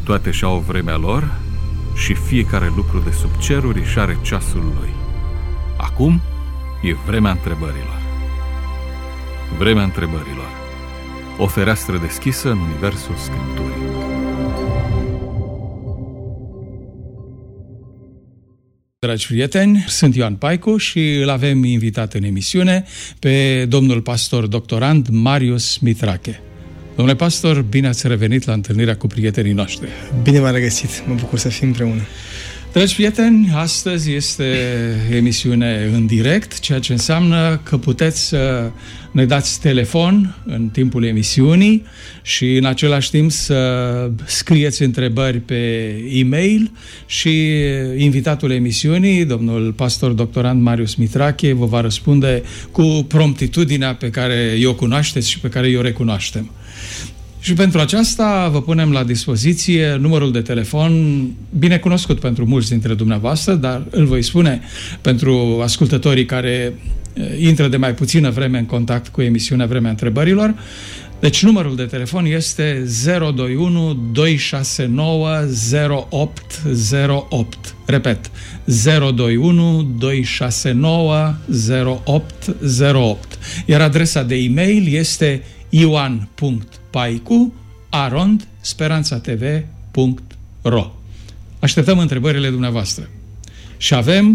toate și-au vremea lor și fiecare lucru de sub ceruri își are ceasul lui. Acum e vremea întrebărilor. Vremea întrebărilor. O fereastră deschisă în universul Scripturii. Dragi prieteni, sunt Ioan Paicu și îl avem invitat în emisiune pe domnul pastor doctorand Marius Mitrache. Domnule pastor, bine ați revenit la întâlnirea cu prietenii noștri. Bine v-am regăsit, mă bucur să fim împreună. Dragi prieteni, astăzi este emisiune în direct, ceea ce înseamnă că puteți să ne dați telefon în timpul emisiunii și în același timp să scrieți întrebări pe e-mail și invitatul emisiunii, domnul pastor doctorand Marius Mitrache, vă va răspunde cu promptitudinea pe care o cunoașteți și pe care o recunoaștem. Și pentru aceasta vă punem la dispoziție numărul de telefon bine cunoscut pentru mulți dintre dumneavoastră, dar îl voi spune pentru ascultătorii care intră de mai puțină vreme în contact cu emisiunea Vremea Întrebărilor. Deci numărul de telefon este 021 269 0808. Repet, 021 269 0808. Iar adresa de e-mail este ioan.paicu@speranțatv.ro. Așteptăm întrebările dumneavoastră. Și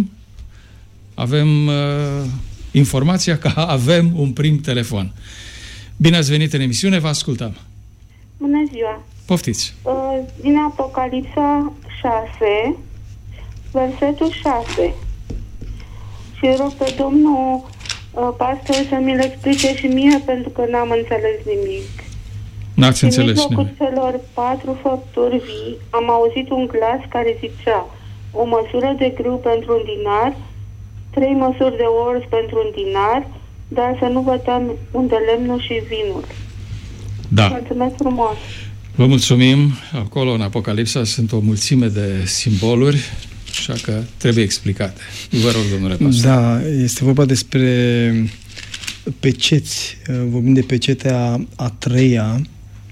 avem informația că avem un prim telefon. Bine ați venit în emisiune, vă ascultăm. Bună ziua! Poftiți! Din Apocalipsa 6, versetul 6. Și rog pe domnul pastor să mi-l explice și mie, pentru că n-am înțeles nimic. N-ați înțeles nimic. În mijlocul celor 4 făpturi vii am auzit un glas care zicea: o măsură de grâu pentru un dinar, 3 măsuri de orz pentru un dinar, dar să nu vă teamă de lemnul și vinul. Da. Mulțumesc frumos! Vă mulțumim. Acolo, în Apocalipsa, sunt o mulțime de simboluri, așa că trebuie explicate. Vă rog, domnule pastor. Da, este vorba despre peceți. Vorbim de pecetea a treia.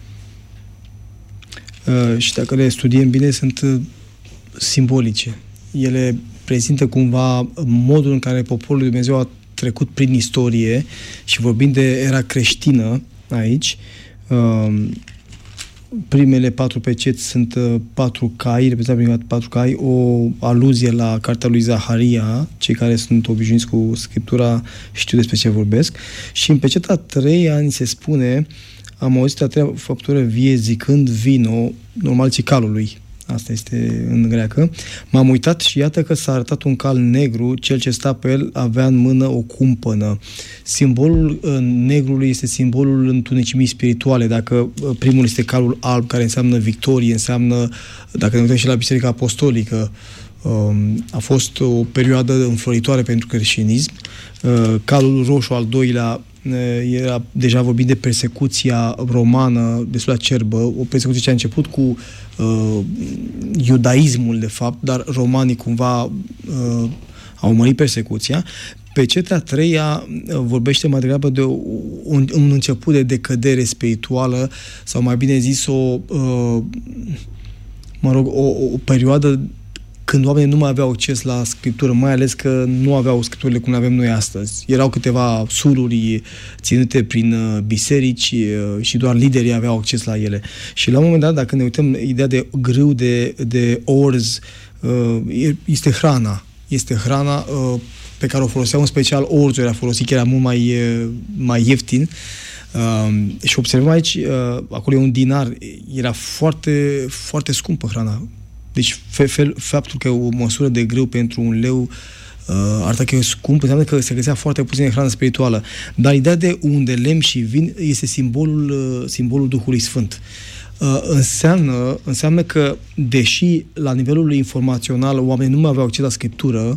Și dacă le studiem bine, sunt simbolice. Ele prezintă cumva modul în care poporul lui Dumnezeu a trecut prin istorie și vorbim de era creștină aici. Primele 4 peceți sunt 4 cai, reprezintă prima 4 cai, o aluzie la cartea lui Zaharia. Cei care sunt obișnuiți cu Scriptura știu despre ce vorbesc. Și în pecetea a treia ni se spune: am auzit a treia făptură vie zicând vino, normal cicalului. Asta este în greacă. M-am uitat și iată că s-a arătat un cal negru, cel ce sta pe el avea în mână o cumpănă. Simbolul negrului este simbolul întunecimii spirituale. Dacă primul este calul alb, care înseamnă victorie, înseamnă, dacă ne uităm și la Biserica Apostolică, a fost o perioadă înfloritoare pentru creștinism. Calul roșu, al doilea, era deja vorbit de persecuția romană destul de acerbă, o persecuție ce a început cu iudaismul, de fapt, dar romanii cumva au mărit persecuția. Pecetea a treia vorbește mai degrabă de un început de decădere spirituală, sau mai bine zis o perioadă când oamenii nu mai aveau acces la Scriptură, mai ales că nu aveau Scripturile cum le avem noi astăzi. Erau câteva sururi ținute prin biserici și doar liderii aveau acces la ele. Și la un moment dat, dacă ne uităm, ideea de grâu, de orz, este hrana. Este hrana pe care o foloseau, în special orzul era folosit, că era mult mai ieftin. Și observăm aici, acolo e un dinar, era foarte, foarte scumpă hrana. Deci faptul că o măsură de grâu pentru un leu arată că e scump, înseamnă că se găsea foarte puțină hrană spirituală. Dar ideea de un de lemn și vin este simbolul Duhului Sfânt. Înseamnă că, deși la nivelul informațional oamenii nu mai aveau acces la Scriptură,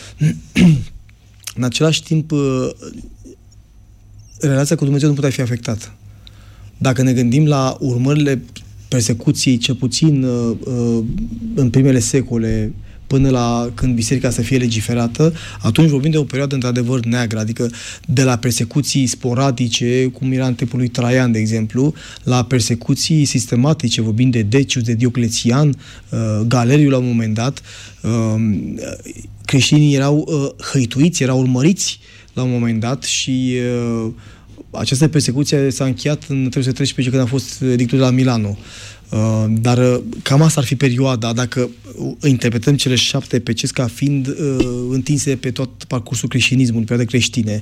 în același timp relația cu Dumnezeu nu putea fi afectată. Dacă ne gândim la urmările persecuției, cel puțin în primele secole, până la când biserica să fie legiferată, atunci vorbim de o perioadă într-adevăr neagră, adică de la persecuții sporadice, cum era în timpul lui Traian, de exemplu, la persecuții sistematice, vorbim de Decius, de Dioclețian, Galeriu la un moment dat. Creștinii erau hăituiți, erau urmăriți la un moment dat și această persecuție s-a încheiat în 313 când a fost edictul de la Milano. Dar cam asta ar fi perioada, dacă interpretăm cele 7 peceti ca fiind întinse pe tot parcursul creștinismului, perioade creștine.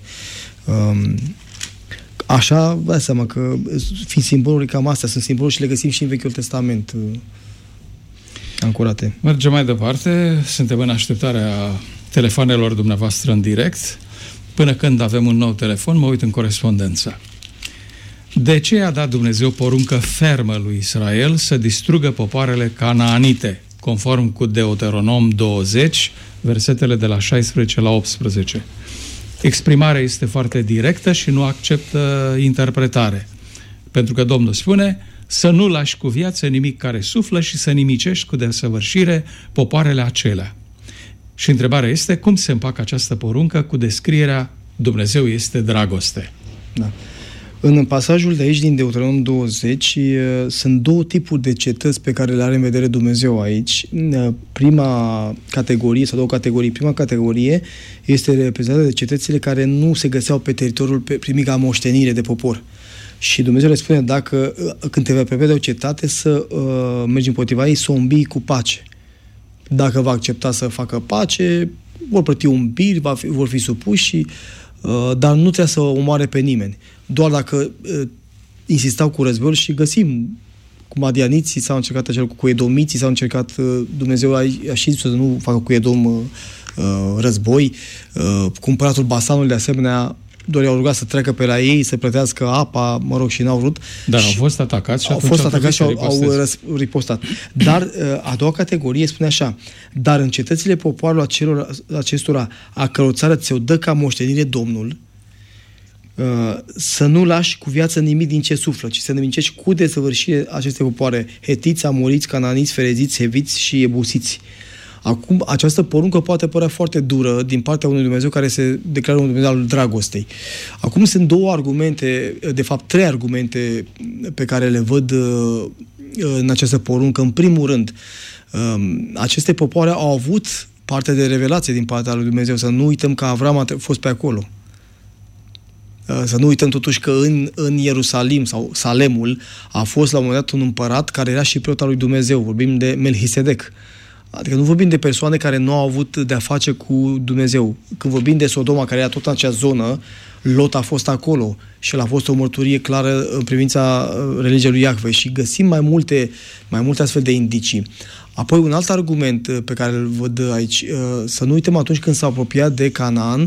Așa, vă dați seama că fiind simboluri cam astea, sunt simboluri și le găsim și în Vechiul Testament ancorate. Mergem mai departe, suntem în așteptarea telefoanelor dumneavoastră în direct. Până când avem un nou telefon, mă uit în corespondență. De ce a dat Dumnezeu poruncă fermă lui Israel să distrugă popoarele canaanite, conform cu Deuteronom 20, versetele de la 16 la 18? Exprimarea este foarte directă și nu acceptă interpretare. Pentru că Domnul spune să nu lași cu viață nimic care suflă și să nimicești cu desăvârșire popoarele acelea. Și întrebarea este cum se împacă această poruncă cu descrierea Dumnezeu este dragoste. Da. În pasajul de aici din Deuteronom 20 sunt două tipuri de cetăți pe care le are în vedere Dumnezeu aici. Prima categorie sau două categorii. Prima categorie este reprezentată de cetățile care nu se găseau pe teritoriul primit ca moștenire de popor. Și Dumnezeu le spune dacă când te vei apropia de o cetate să mergi împotriva ei, să o îmbii cu pace. Dacă va accepta să facă pace, vor plăti un bir, vor fi supuși, dar nu trebuie să omoare pe nimeni. Doar dacă insistau cu războiul și găsim cu madianiții s-au încercat acel, cu edomiții s-au încercat, Dumnezeu a și zis să nu facă cu Edom război, cu împăratul Basanului de asemenea, doar i-au rugat să treacă pe la ei, să plătească apa, mă rog, și n-au vrut. Dar au fost atacați și au ripostat. Dar a doua categorie spune așa: dar în cetățile popoarelor acestora, a căror țară ți-o dă ca moștenire Domnul, să nu lași cu viață nimic din ce suflă, ci să nimicești cu desăvârșire aceste popoare: hetiți, amoriți, cananiți, fereziți, heviți și ebusiți. Acum, această poruncă poate părea foarte dură din partea unui Dumnezeu care se declară un Dumnezeu al dragostei. Acum sunt două argumente, de fapt 3 argumente pe care le văd în această poruncă. În primul rând, aceste popoare au avut parte de revelație din partea lui Dumnezeu. Să nu uităm că Avram a fost pe acolo. Să nu uităm totuși că în Ierusalim sau Salemul a fost la un moment dat un împărat care era și preot al lui Dumnezeu. Vorbim de Melchisedec. Adică nu vorbim de persoane care nu au avut de-a face cu Dumnezeu. Când vorbim de Sodoma, care era tot în acea zonă, Lot a fost acolo și el a fost o mărturie clară în privința religiei lui Iahve și găsim mai multe astfel de indicii. Apoi un alt argument pe care îl văd aici, să nu uităm atunci când s-a apropiat de Canaan,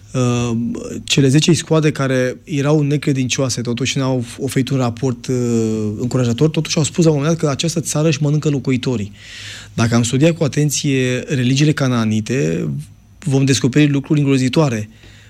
cele 10 iscoade care erau necredincioase, totuși n-au oferit un raport încurajator, totuși au spus la un moment dat că această țară își mănâncă locuitorii. Dacă am studiat cu atenție religiile canaanite, vom descoperi lucruri îngrozitoare.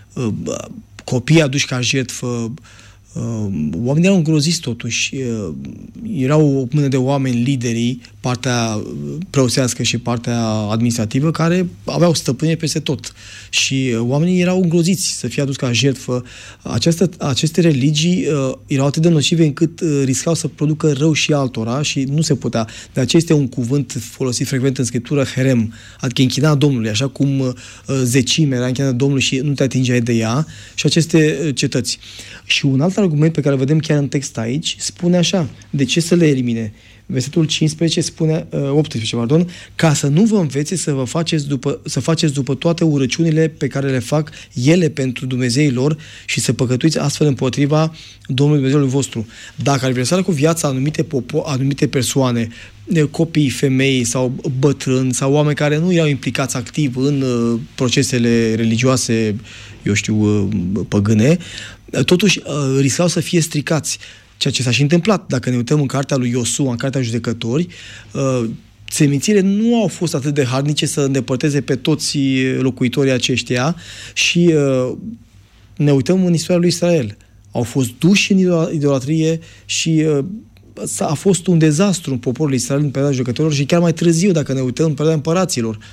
Copii aduși ca jertfă, oamenii erau îngroziți totuși. Erau o mână de oameni, liderii, partea preoțească și partea administrativă, care aveau stăpânire peste tot. Și oamenii erau îngroziți să fie aduși ca jertfă. Aceste religii erau atât de nocive încât riscau să producă rău și altora și nu se putea. De aceea este un cuvânt folosit frecvent în Scriptură, herem, adică închinarea Domnului, așa cum zecime era închinarea Domnului și nu te atingeai de ea, și aceste cetăți. Și un alt argument pe care îl vedem chiar în text aici spune așa: de ce să le elimine? Versetul 15 spune, 18, pardon, ca să nu vă învețe să faceți după toate urăciunile pe care le fac ele pentru Dumnezeii lor și să păcătuiți astfel împotriva Domnului Dumnezeului vostru. Dacă ar vrea cu viața anumite persoane, copii, femei sau bătrâni sau oameni care nu erau implicați activ în procesele religioase, eu știu, păgâne, totuși riscau să fie stricați. Ceea ce s-a și întâmplat. Dacă ne uităm în cartea lui Iosua, în cartea Judecători, semințiile nu au fost atât de harnice să îndepărteze pe toți locuitorii aceștia și ne uităm în istoria lui Israel. Au fost duși în idolatrie și a fost un dezastru în poporul Israel în perioada Judecătorilor și chiar mai târziu, dacă ne uităm în perioada împăraților.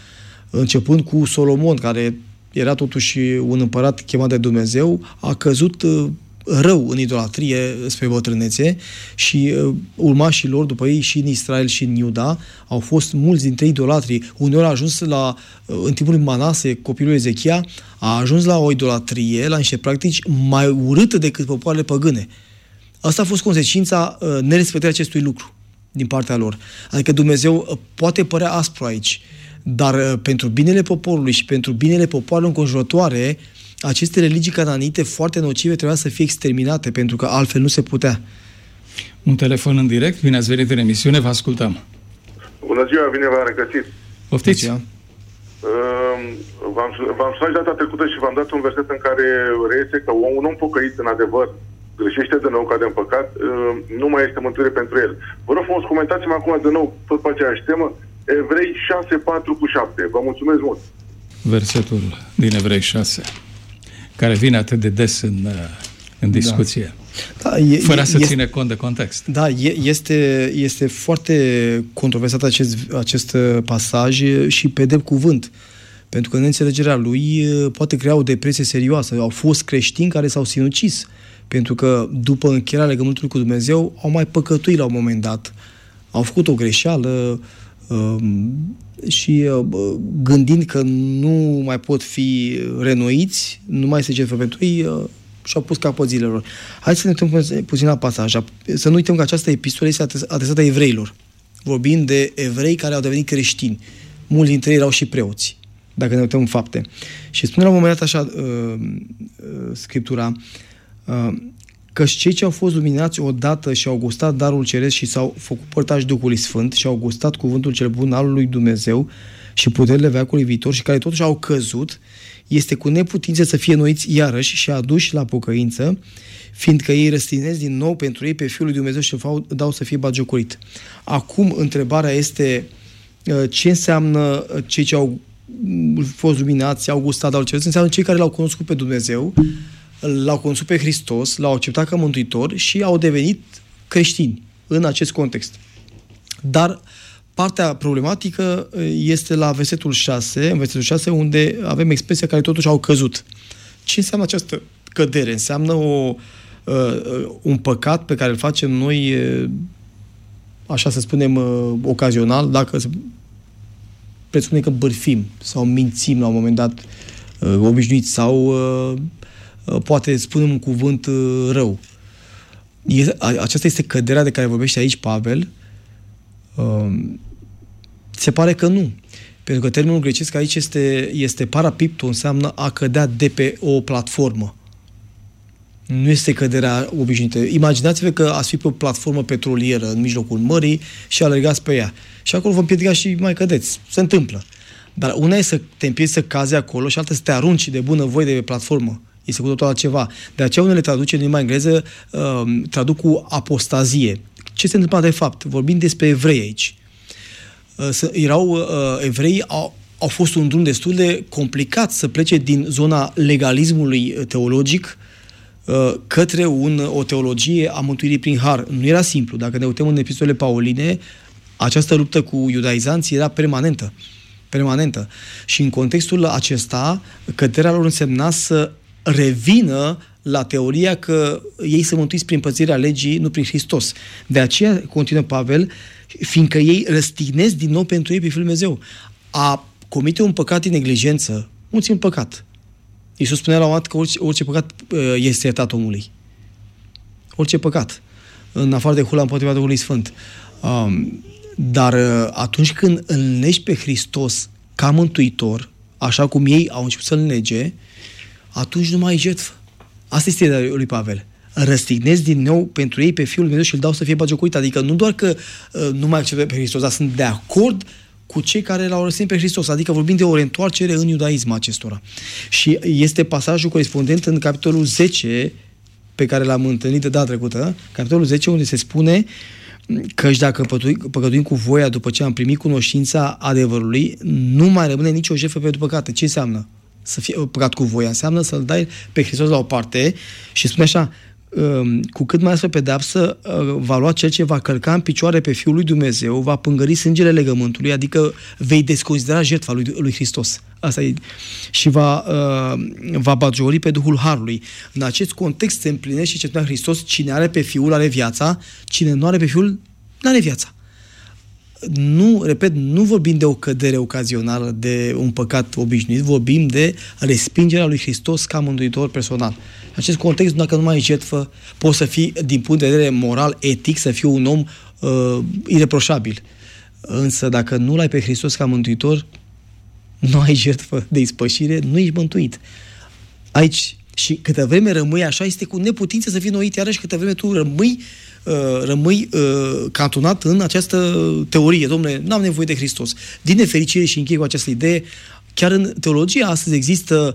începând cu Solomon, care era totuși un împărat chemat de Dumnezeu, a căzut rău în idolatrie spre bătrânețe și urmașii lor după ei și în Israel și în Iuda au fost mulți dintre idolatrii. Uneori a ajuns în timpul lui Manase, copilul Ezechia, a ajuns la o idolatrie, la niște practici mai urâte decât popoarele păgâne. Asta a fost consecința nerespectării acestui lucru din partea lor. Adică Dumnezeu poate părea aspru aici, dar pentru binele poporului și pentru binele popoarelor înconjurătoare, aceste religii cananite foarte nocive trebuia să fie exterminate, pentru că altfel nu se putea. Un telefon în direct, bine ați venit în emisiune, vă ascultăm. Bună ziua, bine v-am regăsit. Poftiți. V-am sunat data trecută și v-am dat un verset în care reiese că un om pocăit în adevăr greșește de nou, cade în păcat, nu mai este mântuire pentru el. Vă rog frumos, comentați-mă acum de nou tot pe aceeași temă, Evrei 6:4-7. Vă mulțumesc mult. Versetul din Evrei 6, care vine atât de des în discuție. Da, fără să ține cont de context. Da, este foarte controversat acest pasaj și pe drept cuvânt. Pentru că neînțelegerea lui poate crea o depresie serioasă. Au fost creștini care s-au sinucis. Pentru că după încheierea legământului cu Dumnezeu au mai păcătuit la un moment dat. Au făcut o greșeală și gândind că nu mai pot fi renoiți, nu mai se jertfă pentru ei, și-au pus capăt zilelor. Haideți să ne uităm puțin la pasaj. Să nu uităm că această epistolă este adresată evreilor. Vorbind de evrei care au devenit creștini. Mulți dintre ei erau și preoți, dacă ne uităm în fapte. Și spune la un moment dat așa Scriptura, că cei ce au fost luminați odată și au gustat darul ceresc și s-au făcut părtași Duhului Sfânt și au gustat cuvântul cel bun al lui Dumnezeu și puterile veacului viitor și care totuși au căzut, este cu neputință să fie noiți iarăși și aduși la pocăință, fiindcă ei răstinesc din nou pentru ei pe Fiul lui Dumnezeu și dau să fie batjocorit. Acum, întrebarea este ce înseamnă cei ce au fost luminați, au gustat darul ceresc? Înseamnă cei care l-au cunoscut pe Dumnezeu, l-au cunoscut pe Hristos, l-au acceptat ca mântuitor și au devenit creștini în acest context. Dar partea problematică este la versetul 6, în versetul 6, unde avem expresia care totuși au căzut. Ce înseamnă această cădere? Înseamnă un păcat pe care îl facem noi, așa să spunem, ocazional, dacă presupune că bârfim sau mințim la un moment dat obișnuit sau poate spunem un cuvânt rău. Aceasta este căderea de care vorbește aici Pavel. Se pare că nu. Pentru că termenul grecesc aici este parapipto, înseamnă a cădea de pe o platformă. Nu este căderea obișnuită. Imaginați-vă că ați fi pe o platformă petrolieră în mijlocul mării și alergați pe ea. Și acolo vă împiedicați și mai cădeți. Se întâmplă. Dar una e să te împiedici să cazi acolo și alta să te arunci de bunăvoie de pe platformă. Este cu totul altceva. De aceea unele traduceri în limba engleză traduc cu apostazie. Ce se întâmplă de fapt? Vorbim despre evrei aici. Evrei au fost un drum destul de complicat să plece din zona legalismului teologic către o teologie a mântuirii prin har. Nu era simplu. Dacă ne uităm în epistolele pauline, această luptă cu iudaizanții era permanentă. Și în contextul acesta, căderea lor însemna să revină la teoria că ei se mântuiți prin păzirea legii, nu prin Hristos. De aceea, continuă Pavel, fiindcă ei răstignesc din nou pentru ei pe Fiul Dumnezeu. A comite un păcat din neglijență, un păcat. Iisus spunea la un moment dat că orice păcat este iertat omului. Orice păcat. În afară de hula împotriva Duhului Sfânt. Dar atunci când îl negi pe Hristos ca mântuitor, așa cum ei au început să-l nege, atunci nu mai e jertfă. Asta este ideea lui Pavel. Răstignesc din nou pentru ei pe Fiul Dumnezeu și îl dau să fie batjocorit. Adică nu doar că nu mai acceptă pe Hristos, dar sunt de acord cu cei care l-au răstignit pe Hristos. Adică vorbim de o reîntoarcere în iudaism acestora. Și este pasajul corespondent în capitolul 10, pe care l-am întâlnit de data trecută, capitolul 10, unde se spune că dacă păcătuim cu voia după ce am primit cunoștința adevărului, nu mai rămâne nicio jertfă pentru păcate. Ce înseamnă să fie păcat cu voia? Înseamnă să-L dai pe Hristos la o parte și spune așa, cu cât mai aspră pedeapsă va lua cel ce va călca în picioare pe Fiul lui Dumnezeu, va pângări sângele legământului, adică vei desconsidera jertfa lui Hristos. Asta e. Și va batjocori pe Duhul Harului. În acest context se împlinește ce spunea Hristos: cine are pe Fiul are viața, cine nu are pe Fiul nu are viața. Nu, repet, nu vorbim de o cădere ocazională, de un păcat obișnuit, vorbim de respingerea lui Hristos ca mântuitor personal. În acest context, dacă nu mai ai jertfă, poți să fii, din punct de vedere moral, etic, să fii un om ireproșabil. Însă, dacă nu-L ai pe Hristos ca mântuitor, nu ai jertfă de ispășire, nu ești mântuit. Aici, și câtă vreme rămâi așa, este cu neputință să fii noit, iarăși câtă vreme tu rămâi cantonat în această teorie. Dom'le, n-am nevoie de Hristos. Din nefericire, și închei cu această idee, chiar în teologia astăzi există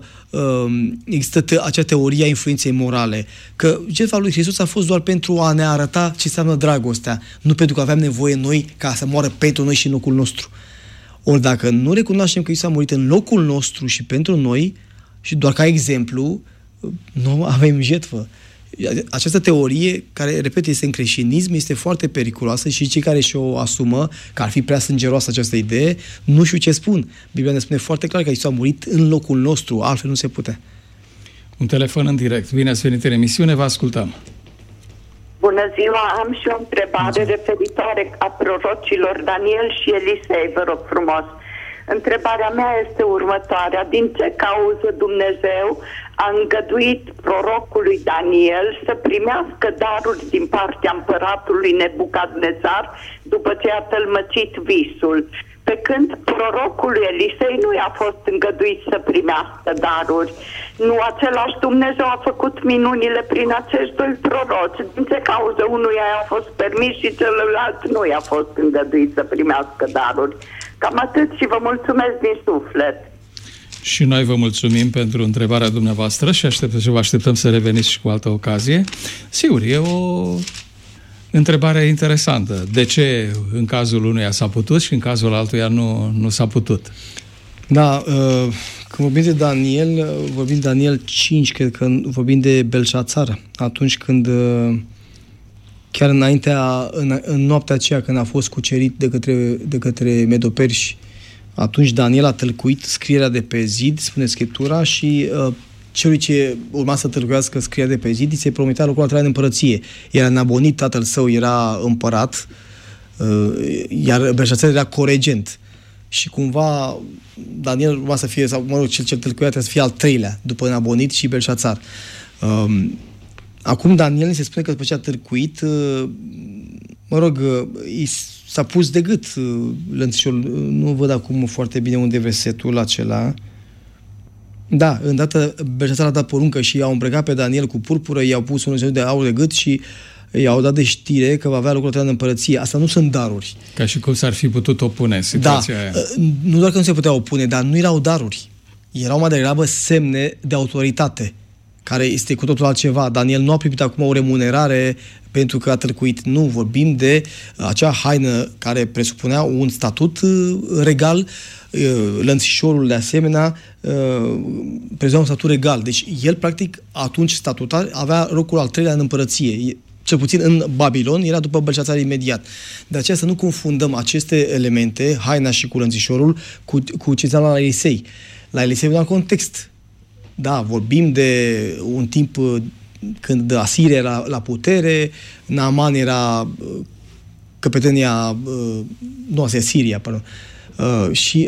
acea teorie a influenței morale, că jertfa lui Hristos a fost doar pentru a ne arăta ce înseamnă dragostea, nu pentru că aveam nevoie noi ca să moară pentru noi și în locul nostru. Ori dacă nu recunoaștem că Iisus a murit în locul nostru și pentru noi, și doar ca exemplu, nu avem jertfă. Această teorie, care, repet, este în creștinism, este foarte periculoasă și cei care și-o asumă, că ar fi prea sângeroasă această idee, nu știu ce spun. Biblia ne spune foarte clar că Iisus a murit în locul nostru, altfel nu se putea. Un telefon în direct. Bine ați venit în emisiune, vă ascultăm. Bună ziua, am și o întrebare referitoare a prorocilor Daniel și Elisei, vă rog frumos. Întrebarea mea este următoarea: din ce cauză Dumnezeu a îngăduit prorocului Daniel să primească daruri din partea împăratului Nebucadnețar după ce a tălmăcit visul, pe când prorocului Elisei nu i-a fost îngăduit să primească daruri? Nu același Dumnezeu a făcut minunile prin acești doi proroci? Din ce cauză unuia i-a fost permis și celălalt nu i-a fost îngăduit să primească daruri? Cam atât și vă mulțumesc din suflet. Și noi vă mulțumim pentru întrebarea dumneavoastră și vă așteptăm să reveniți și cu altă ocazie. Sigur, e o întrebare interesantă. De ce în cazul unuia s-a putut și în cazul altuia nu s-a putut? Da, când vorbim de Daniel 5, cred că vorbim de Belșațar, atunci când chiar în noaptea aceea când a fost cucerit de către medoperși, atunci Daniel a tălcuit scrierea de pe zid, spune Scriptura, și celui ce urma să tălcuiască scrierea de pe zid îi se promitea locul al treilea în împărăție. Iar Nabonid, tatăl său, era împărat, iar Belșațar era coregent. Și cumva Daniel urma să fie, sau mă rog, cel ce tălcuia trebuie să fie al treilea, după Nabonid și Belșațar. Acum Daniel se spune că după ce a târcuit, mă rog, s-a pus de gât lănțișorul. Nu văd acum foarte bine unde e versetul acela. Da, îndată Belșațar a dat poruncă și i-au îmbrăcat pe Daniel cu purpură, i-au pus un de aur de gât și i-au dat de știre că va avea locul treilea în împărăție. Asta nu sunt daruri. Ca și cum s-ar fi putut opune situația aia. Nu doar că nu se putea opune, dar nu erau daruri. Erau mai degrabă semne de autoritate, care este cu totul altceva. Daniel nu a primit acum o remunerare pentru că a târcuit. Nu, vorbim de acea haină care presupunea un statut regal, lănțișorul de asemenea presupune un statut regal. Deci el, practic, atunci statutar, avea locul al treilea în împărăție. Cel puțin în Babilon, era după Belșațar imediat. De aceea să nu confundăm aceste elemente, haina și cu lănțișorul, cu ce înseamnă la Elisei. La Elisei în alt context. Da, vorbim de un timp când Asiria era la putere, Naaman era căpetenia, nu, asta e Siria, pardon. Și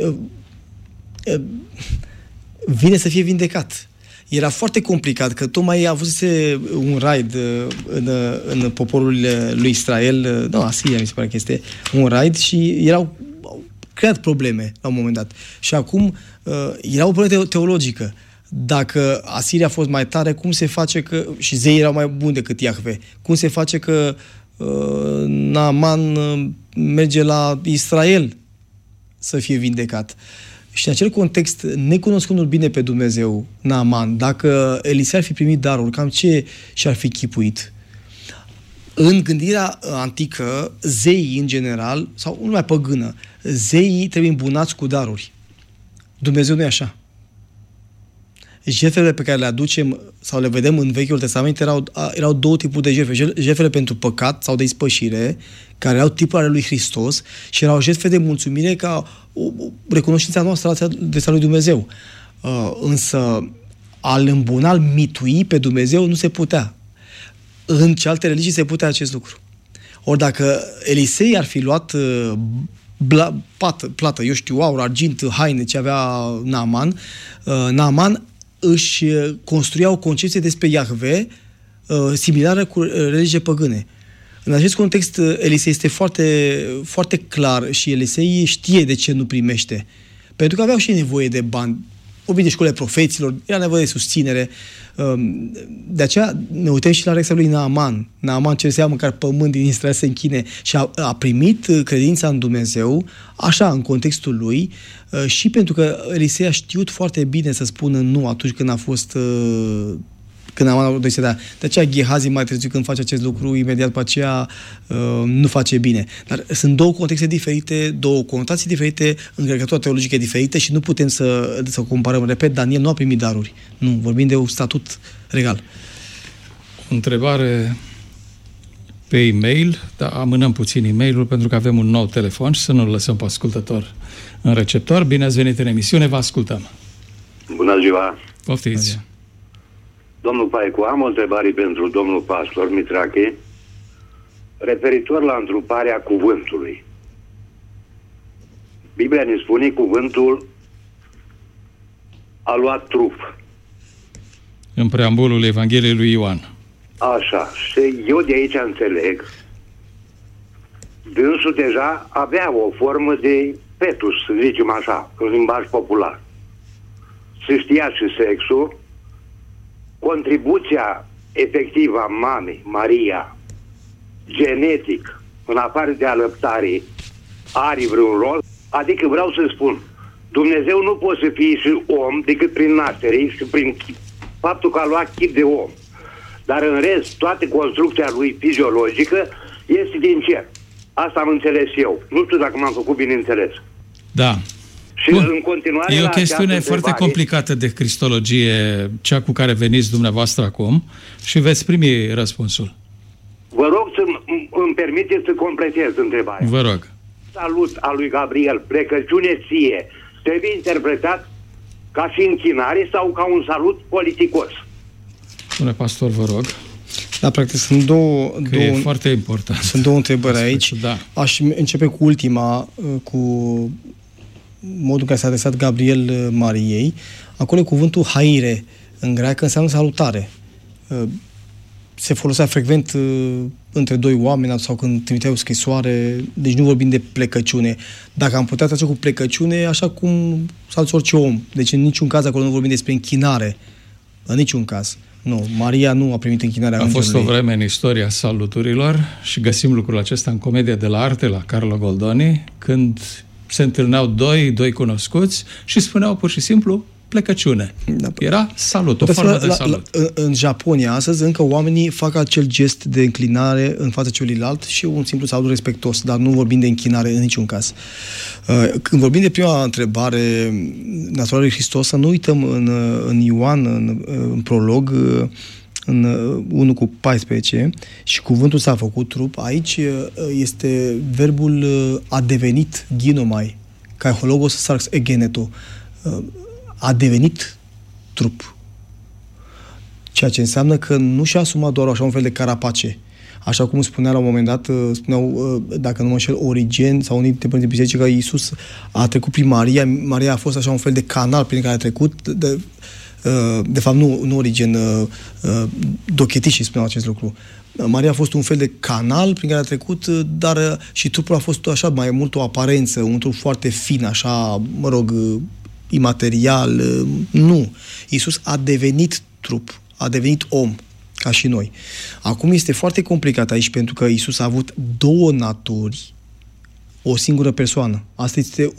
vine să fie vindecat. Era foarte complicat, că tocmai a avut un raid în poporul lui Israel, Asiria mi se pare că este un raid, și au creat probleme la un moment dat. Și acum era o problemă teologică. Dacă Asiria a fost mai tare, cum se face că, și zeii erau mai buni decât Iahve, cum se face că Naaman merge la Israel să fie vindecat? Și în acel context, necunoscându-l bine pe Dumnezeu, Naaman, dacă Elisei ar fi primit darul, cam ce și-ar fi chipuit? În gândirea antică, zeii în general, sau nu mai păgână, zeii trebuie îmbunați cu daruri. Dumnezeu nu e așa. Jertfele pe care le aducem sau le vedem în Vechiul Testament erau două tipuri de jertfe. Jertfele pentru păcat sau de ispășire, care erau tipul ale lui Hristos, și erau jertfe de mulțumire ca o recunoștința noastră adresa lui Dumnezeu. Însă al îmbuna, al mitui pe Dumnezeu nu se putea. În cealaltă religii se putea acest lucru. Ori dacă Elisei ar fi luat plată, eu știu, aur, argint, haine, ce avea Naaman își construia o concepție despre Iahve similară cu religie păgâne. În acest context, Elisei este foarte, foarte clar și Elisei știe de ce nu primește. Pentru că aveau și nevoie de bani. Vorbim de școlile profeților, era nevoie de susținere. De aceea ne uităm și la reacția lui Naaman. Naaman cerea măcar pământ din Israel să închine și a primit credința în Dumnezeu, așa, în contextul lui, și pentru că Elisei a știut foarte bine să spună nu atunci când a fost... când Naaman a dorit. De aceea Gehazi mai târziu, când face acest lucru, imediat după aceea nu face bine. Dar sunt două contexte diferite, două conotații diferite, încărcătura teologică diferite și nu putem să comparăm. Repet, Daniel nu a primit daruri. Nu, vorbim de un statut regal. O întrebare pe e-mail, dar amânăm puțin e-mailul pentru că avem un nou telefon și să nu-l lăsăm pe ascultător în receptor. Bine ați venit în emisiune, vă ascultăm. Bună ziua! Poftiți! Domnul Paicu, am o întrebare pentru domnul pastor Mitrache, referitor la întruparea cuvântului. Biblia ne spune cuvântul a luat trup. În preambulul Evangheliei lui Ioan. Așa, și eu de aici înțeleg, dânsul deja avea o formă de fetus, să zicem așa, în limbaj popular. Se știa și sexul, contribuția efectivă a mamei, Maria, genetic, în afară de alăptare, are vreun rol? Adică vreau să spun, Dumnezeu nu poate să fie și om decât prin naștere și prin faptul că a luat chip de om. Dar în rest, toată construcția lui fiziologică este din cer. Asta am înțeles eu. Nu știu dacă m-am făcut bine înțeles. Da. Și în continuare, e o chestiune foarte complicată de cristologie, cea cu care veniți dumneavoastră acum, și veți primi răspunsul. Vă rog să îmi permiteți să completez întrebarea. Vă rog. Salut al lui Gabriel, plecăciune ție, trebuie interpretat ca și închinare sau ca un salut politicos? Domnule pastor, vă rog. Da, practic sunt două e foarte important. Sunt două întrebări aici. Da. Aș începe cu ultima, cu modul în care s-a adresat Gabriel Mariei. Acolo cuvântul haire în greacă înseamnă salutare. Se folosea frecvent între doi oameni sau când trimiteau o scrisoare, deci nu vorbim de plecăciune. Dacă am putea trece cu plecăciune, așa cum saluți orice om. Deci în niciun caz acolo nu vorbim despre închinare. În niciun caz. Nu, Maria nu a primit închinarea îngerului. A fost o vreme în istoria saluturilor și găsim lucrul acesta în Comedia de la Arte la Carlo Goldoni, când se întâlneau doi cunoscuți și spuneau pur și simplu plecăciune. Da. Era salut, o formă de salut. În Japonia, astăzi, încă oamenii fac acel gest de înclinare în fața celuilalt și un simplu salut respectos, dar nu vorbim de închinare în niciun caz. Când vorbim de prima întrebare, natura lui Hristos, să nu uităm în Ioan, în prolog, în 1:14, și cuvântul s-a făcut trup. Aici este verbul a devenit ginomai, kai hologos sarx egeneto, a devenit trup. Ceea ce înseamnă că nu și-a asumat doar așa un fel de carapace. Așa cum spunea la un moment dat, spuneau, dacă nu mă înșel, Origen sau unii dintre părinții biserici, că Iisus a trecut prin Maria. Maria a fost așa un fel de canal prin care a trecut. De fapt, nu Origen, Dochetișii spuneau acest lucru. Maria a fost un fel de canal prin care a trecut, dar și trupul a fost așa mai mult o aparență, un trup foarte fin, așa, mă rog, imaterial. Nu. Iisus a devenit trup, a devenit om, ca și noi. Acum este foarte complicat aici, pentru că Iisus a avut două naturi, o singură persoană. Asta este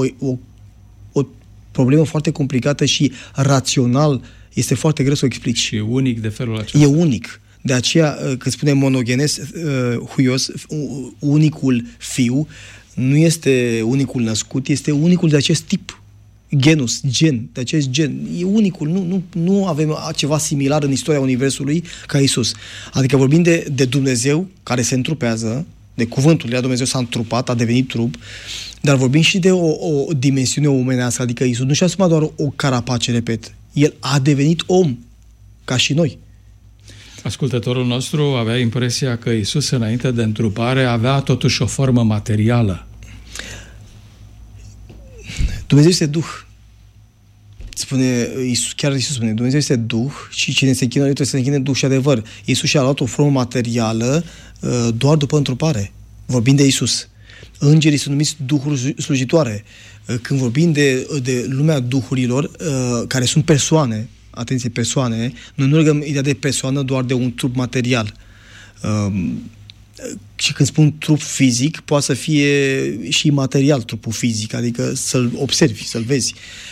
o problemă foarte complicată și rațional este foarte greu să o explici. Și e unic de felul acesta. E unic. De aceea, când spunem monogenes, huios, unicul fiu, nu este unicul născut, este unicul de acest tip. Genus, gen, de acest gen. E unicul, nu avem ceva similar în istoria Universului ca Iisus. Adică vorbim de Dumnezeu care se întrupează, de cuvântul lui Dumnezeu s-a întrupat, a devenit trup, dar vorbim și de o dimensiune omenească, adică Iisus nu și-a asumat doar o carapace, repet. El a devenit om, ca și noi. Ascultătorul nostru avea impresia că Iisus, înainte de întrupare, avea totuși o formă materială. Dumnezeu este Duh. Spune, chiar Iisus spune, Dumnezeu este Duh și cine se închină, trebuie să se închine Duh și adevăr. Iisus și-a luat o formă materială doar după întrupare. Vorbim de Iisus. Îngerii sunt numiți duhuri slujitoare. Când vorbim de lumea duhurilor, care sunt persoane, atenție, persoane, noi nu legăm ideea de persoană doar de un trup material. Și când spun trup fizic, poate să fie și material trupul fizic, adică să-l observi, să-l vezi.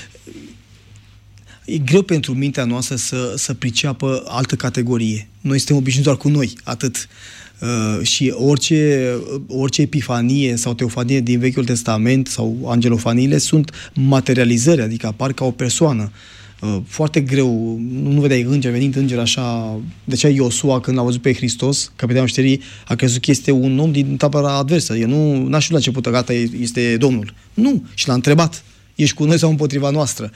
E greu pentru mintea noastră să priceapă altă categorie. Noi suntem obișnuiți doar cu noi, atât. Și orice epifanie sau teofanie din Vechiul Testament sau angelofaniile sunt materializări, adică apar ca o persoană. Foarte greu, nu vedeai îngeri, venind îngeri așa. De aceea Iosua, când l-a văzut pe Hristos, capitanul știrii, a crezut că este un om din tabăra adversă. El n-a știut la început, gata, este Domnul. Nu, și l-a întrebat, ești cu noi sau împotriva noastră?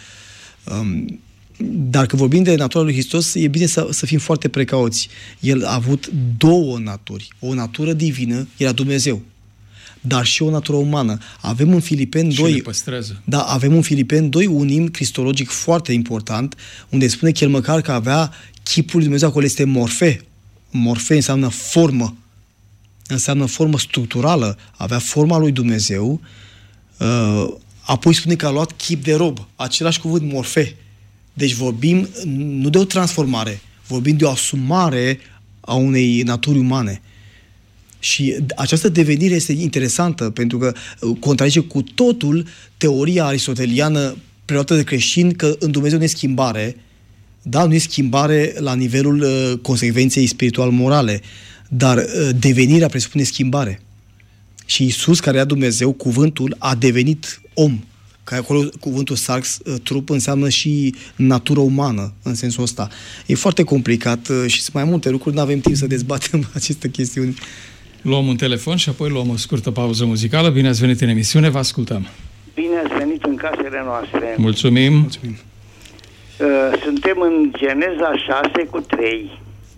Dar când vorbim de natura lui Hristos, e bine să fim foarte precauți. El a avut două naturi. O natură divină, era Dumnezeu, dar și o natură umană. Avem în Filipeni 2... Da, avem în Filipeni 2 un imn cristologic foarte important, unde spune că el măcar că avea chipul lui Dumnezeu, acolo este morfe. Morfe înseamnă formă. Înseamnă formă structurală. Avea forma lui Dumnezeu. Apoi spune că a luat chip de rob. Același cuvânt, morfe. Deci vorbim nu de o transformare, vorbim de o asumare a unei naturi umane. Și această devenire este interesantă, pentru că contrazice cu totul teoria aristoteliană preluată de creștini că în Dumnezeu nu e schimbare, da, nu e schimbare la nivelul consecvenței spiritual-morale, dar devenirea presupune schimbare. Și Iisus, care era Dumnezeu, cuvântul, a devenit om. Că acolo cuvântul sarx, trup, înseamnă și natură umană, în sensul ăsta. E foarte complicat și sunt mai multe lucruri, nu avem timp să dezbatem aceste chestiuni. Luăm un telefon și apoi luăm o scurtă pauză muzicală. Bine ați venit în emisiune, vă ascultăm. Bine ați venit în casele noastre. Mulțumim. Mulțumim. Suntem în Geneza 6:3.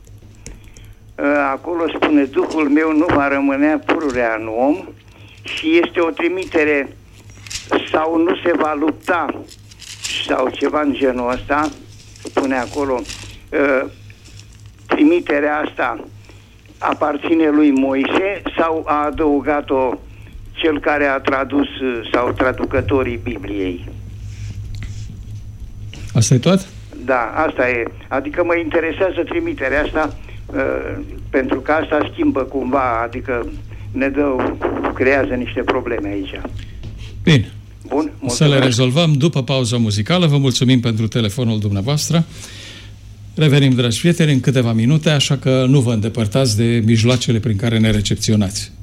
Acolo spune, Duhul meu nu va rămânea pururea în om, și este o trimitere sau nu se va lupta sau ceva în genul ăsta, spune acolo. Trimiterea asta aparține lui Moise sau a adăugat-o cel care a tradus sau traducătorii Bibliei? Asta e tot? Da, asta e. Adică mă interesează trimiterea asta, pentru că asta schimbă cumva, adică creează niște probleme aici. Bine. Bun, să le rezolvăm după pauza muzicală. Vă mulțumim pentru telefonul dumneavoastră. Revenim, dragi prieteni, în câteva minute, așa că nu vă îndepărtați de mijloacele prin care ne recepționați.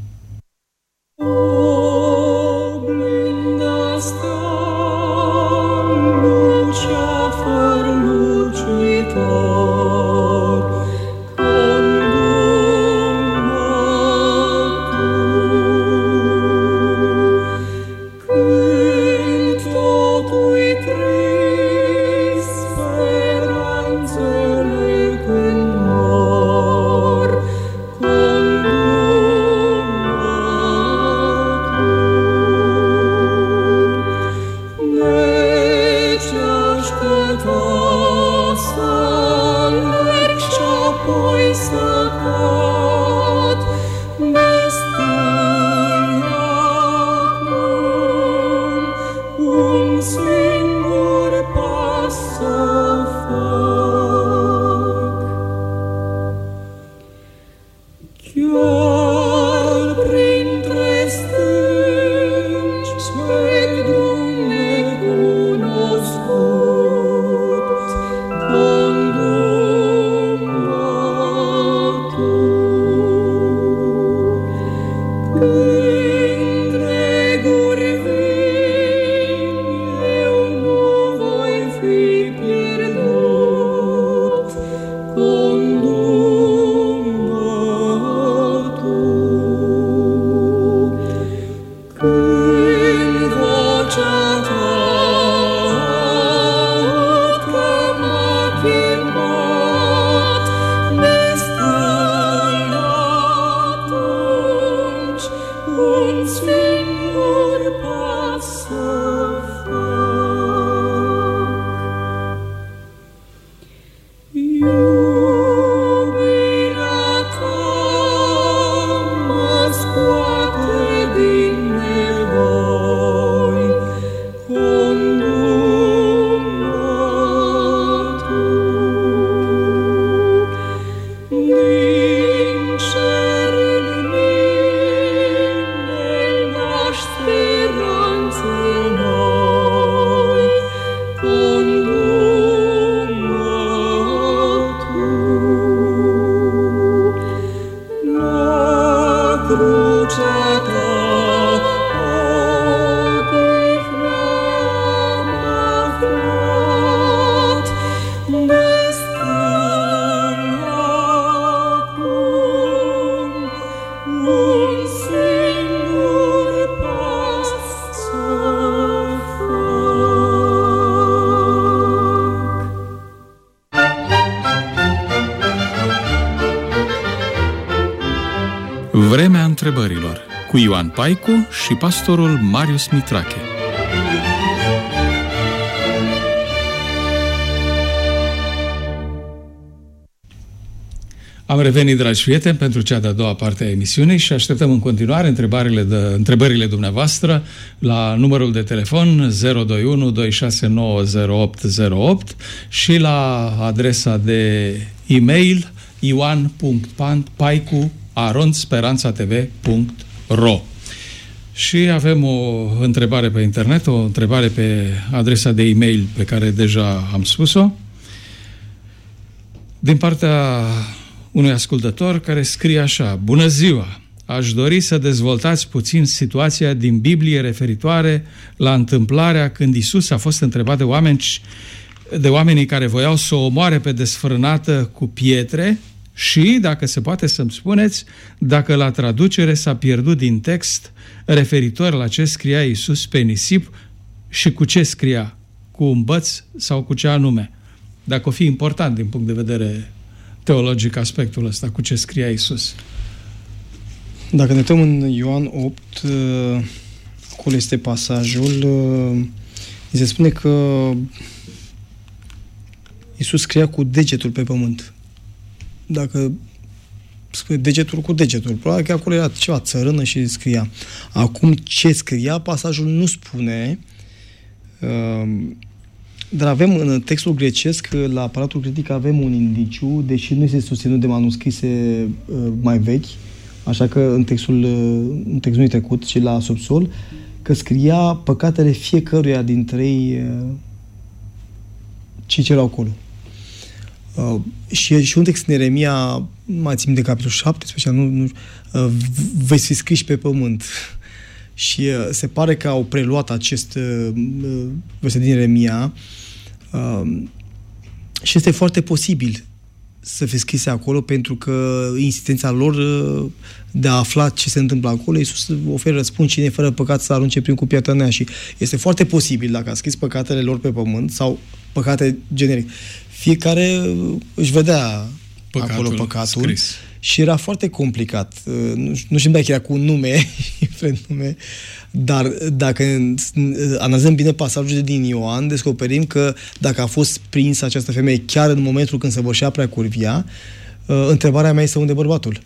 întrebărilor cu Ioan Paicu și pastorul Marius Mitrache. Am revenit, dragi prieteni, pentru cea de-a doua parte a emisiunii și așteptăm în continuare întrebările dumneavoastră la numărul de telefon 021 269 0808 și la adresa de e-mail ioan.paicu@speranțatv.ro. Și avem o întrebare pe internet, o întrebare pe adresa de e-mail pe care deja am spus-o, din partea unui ascultător care scrie așa: Bună ziua! Aș dori să dezvoltați puțin situația din Biblie referitoare la întâmplarea când Iisus a fost întrebat de oamenii care voiau să o omoare pe desfrânată cu pietre și, dacă se poate să-mi spuneți, dacă la traducere s-a pierdut din text referitor la ce scria Iisus pe nisip și cu ce scria, cu un băț sau cu ce anume. Dacă o fi important din punct de vedere teologic aspectul ăsta, cu ce scria Iisus. Dacă ne uităm în Ioan 8, acolo este pasajul, se spune că Iisus scria cu degetul pe pământ. Dacă spune degetul cu degetul, probabil că acolo era ceva țărână și scria. Acum ce scria, pasajul nu spune, dar avem în textul grecesc, la aparatul critic avem un indiciu, deși nu este susținut de manuscrise mai vechi, așa că în textul trecut, ci la subsol, că scria păcatele fiecăruia dintre ei cei ce erau acolo. Și un text în Ieremia, mai țin de capitolul 17, veți fi scriși pe pământ. Și se pare că au preluat acest verset din Ieremia și este foarte posibil să fie scrise acolo, pentru că insistența lor de a afla ce se întâmplă acolo, Iisus oferă răspuns: cine fără păcat să arunce prin cu piatra nea. Și este foarte posibil, dacă a scris păcatele lor pe pământ sau păcate generic, fiecare își vedea acolo păcatul scris. Și era foarte complicat. Nu știu dacă era cu un nume nume, dar dacă analizăm bine pasajul din Ioan, descoperim că dacă a fost prinsă această femeie chiar în momentul când săvârșea preacurvia, întrebarea mea este: unde bărbatul?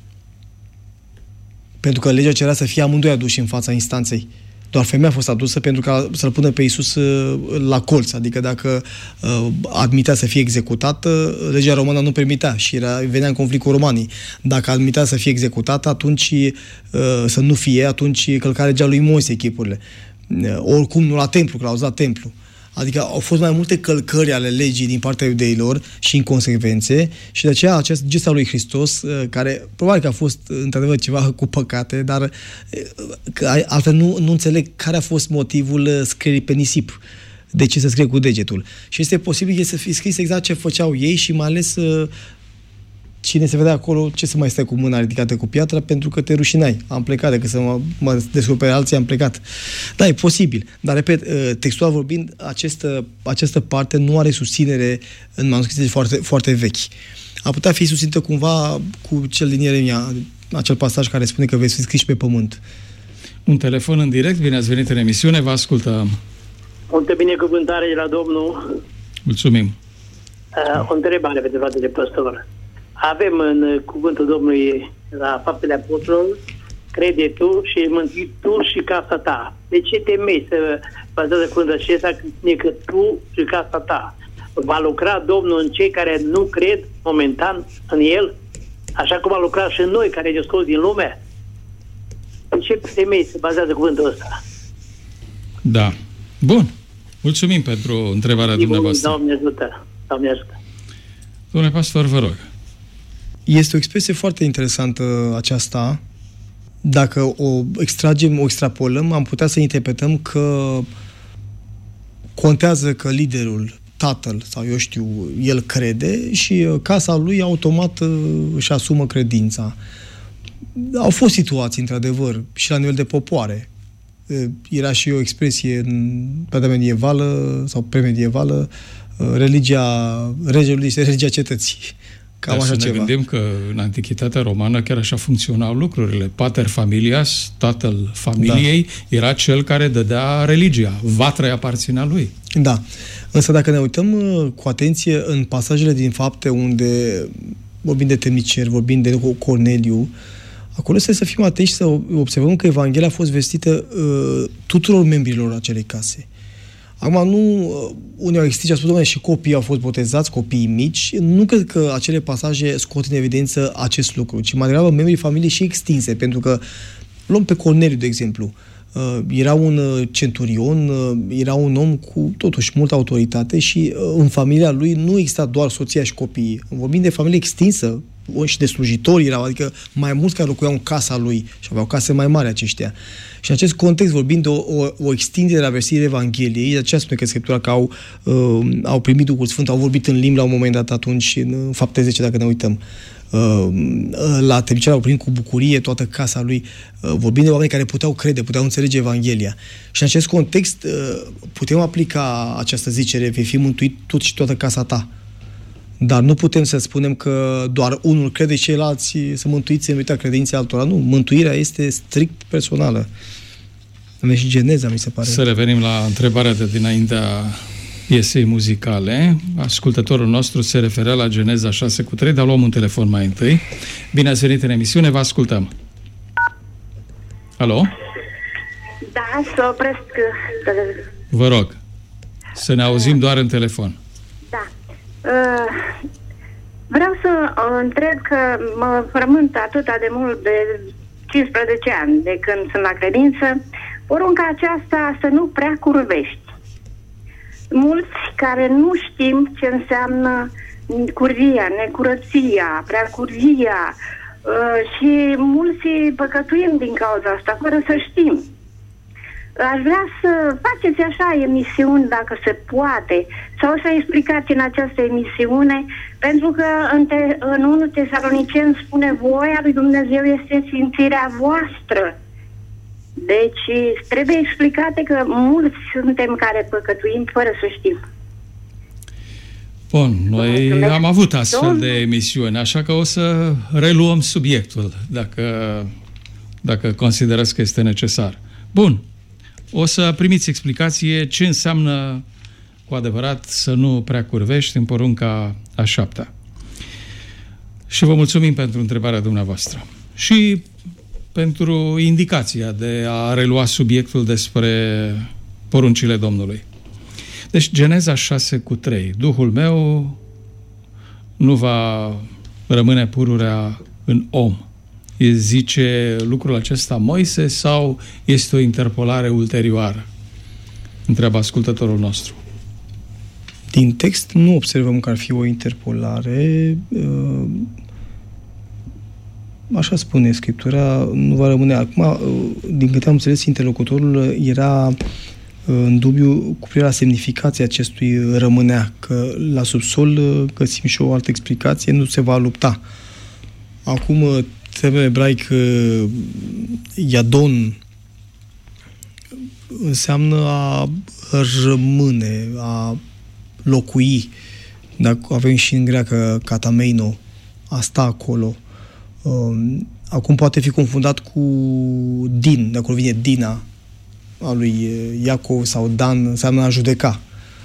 Pentru că legea cerea să fie amândoi aduși în fața instanței. Doar femeia a fost adusă pentru ca să-l pună pe Iisus la colț. Adică dacă admitea să fie executată, legea romană nu permitea și venea în conflict cu romanii. Dacă admitea să fie executată, atunci să nu fie, atunci călca legea lui Moise chipurile. Oricum nu la templu, că l-au la templu. Adică au fost mai multe călcări ale legii din partea iudeilor și inconsecvențe și de aceea acest gest al lui Hristos, care probabil că a fost într-adevăr ceva cu păcate, dar altfel nu înțeleg care a fost motivul scrierii pe nisip. De ce să scrie cu degetul? Și este posibil să fie scris exact ce făceau ei și mai ales cine se vedea acolo, ce să mai stai cu mâna ridicată cu piatra, pentru că te rușinai. Am plecat, decât să mă descoperi alții, am plecat. Da, e posibil. Dar, repet, textual vorbind, această parte nu are susținere în manuscrise foarte, foarte vechi. A putea fi susținută cumva cu cel din Ieremia, acel pasaj care spune că veți fi scriși pe pământ. Un telefon în direct, bine ați venit în emisiune, vă ascultăm. Multe binecuvântare de la Domnul. Mulțumim. O întrebare pentru fratele păstor. Avem în cuvântul Domnului la Faptele Apostolilor: crede tu și mântui tu și casa ta. De ce temei să bazează cuvântul acesta că tu și casa ta? Va lucra Domnul în cei care nu cred momentan în El, așa cum a lucrat și în noi care ne scos din lume? De ce temei să bazează cuvântul ăsta? Da. Bun. Mulțumim pentru întrebarea dumneavoastră. Doamne ajută. Doamne ajută. Domnule pastor, vă rog. Este o expresie foarte interesantă aceasta. Dacă o extragem, o extrapolăm, am putea să interpretăm că contează că liderul, tatăl sau eu știu, el crede și casa lui automat își asumă credința. Au fost situații, într-adevăr, și la nivel de popoare. Era și o expresie în perioada medievală sau premedievală: religia regelui este religia cetății. Cam așa ceva. Ne gândim că în Antichitatea romană chiar așa funcționau lucrurile. Pater familias, tatăl familiei, era cel care dădea religia. Vatra aparținea lui. Da. Însă dacă ne uităm cu atenție în pasajele din Fapte unde vorbim de temniceri, vorbim de Corneliu, acolo trebuie să fim atenți și să observăm că Evanghelia a fost vestită tuturor membrilor acelei case. Acum, unii au existat și au spus, și copiii au fost botezați, copiii mici. Nu cred că acele pasaje scot în evidență acest lucru, ci mai degrabă membrii familiei și extinse, pentru că luăm pe Corneliu, de exemplu. Era un centurion, era un om cu totuși multă autoritate și în familia lui nu exista doar soția și copiii. Vorbim de familie extinsă și de slujitori erau, adică mai mulți care locuiau în casa lui și aveau case mai mari aceștia. Și în acest context vorbim de o extindere a versirii Evangheliei, de aceea spune că Scriptura că au primit Duhul Sfânt, au vorbit în limbi la un moment dat atunci, în Fapte 10, dacă ne uităm. La temniceri au primit cu bucurie toată casa lui. Vorbim de oameni care puteau crede, puteau înțelege Evanghelia. Și în acest context putem aplica această zicere, vei fi mântuit tu și toată casa ta. Dar nu putem să spunem că doar unul crede și ceilalți să mântuiți în virtutea credinței altora. Nu, mântuirea este strict personală. Avem și Geneza, mi se pare. Să revenim la întrebarea de dinaintea piesei muzicale. Ascultătorul nostru se referea la Geneza 6:3, dar luăm un telefon mai întâi. Bine ați venit în emisiune, vă ascultăm. Alo? Da, să opresc. Vă rog, să ne auzim doar în telefon. Da. Vreau să întreb că mă frământ atâta de mult de 15 ani de când sunt la credință, porunca aceasta să nu prea curvești. Mulți care nu știm ce înseamnă curvia, necurăția, preacurvia și mulți păcătuim din cauza asta, fără să știm. Aș vrea să faceți așa emisiuni, dacă se poate, sau să explicați în această emisiune, pentru că în 1 Tesaloniceni spune voia lui Dumnezeu este sfințirea voastră. Deci trebuie explicate că mulți suntem care păcătuim fără să știm. Bun, noi am avut astfel de emisiuni, așa că o să reluăm subiectul, dacă considerați că este necesar. Bun, o să primiți explicație ce înseamnă cu adevărat să nu prea curvești în porunca a 7-a. Și vă mulțumim pentru întrebarea dumneavoastră. Și pentru indicația de a relua subiectul despre poruncile Domnului. Deci, Geneza 6:3. Duhul meu nu va rămâne pururea în om. Zice lucrul acesta Moise sau este o interpolare ulterioară? Întreabă ascultătorul nostru. Din text nu observăm că ar fi o interpolare. Așa spune Scriptura, nu va rămâne. Acum, din câte am înțeles, interlocutorul era în dubiu cu privire la semnificația acestui rămânea, că la subsol găsim și o altă explicație, nu se va lupta. Acum, termenul ebraic Yadon înseamnă a rămâne, a locui. Dacă avem și în greacă katameino, a sta acolo. Acum poate fi confundat cu din, de acolo vine Dina a lui Iacov, sau Dan înseamnă a judeca.